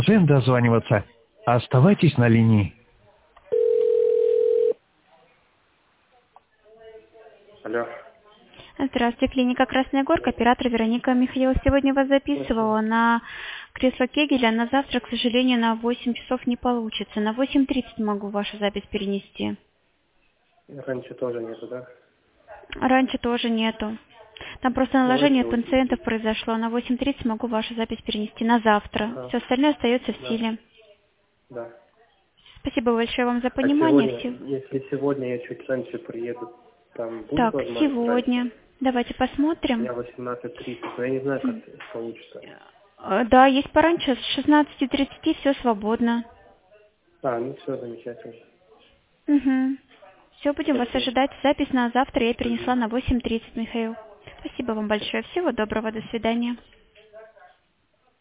Зачем дозваниваться? Оставайтесь на линии. Алло. Здравствуйте, клиника Красная Горка, оператор Вероника Михаилова. Сегодня вас Слушаю. записывала на кресло Кегеля. На завтра, к сожалению, на 8 часов не получится. На 8:30 могу вашу запись перенести. Раньше тоже нету, да? Раньше тоже нету. Там просто Давайте наложение от 8. пациентов произошло. На 8:30 могу вашу запись перенести на завтра. Ага. Все остальное остается в Да. силе. Да. Спасибо большое вам за А понимание. сегодня, если сегодня я чуть раньше приеду, там будет Так, возможность раньше? сегодня. Давайте У посмотрим. меня 18:30, но я не знаю, как получится. Да, есть пораньше, с 16:30 все свободно. Ну все, замечательно. Угу. Все, будем вас Спасибо. ожидать. Запись на завтра я перенесла Мгм. на 8:30, Михаил. Спасибо вам большое. Всего доброго. До свидания.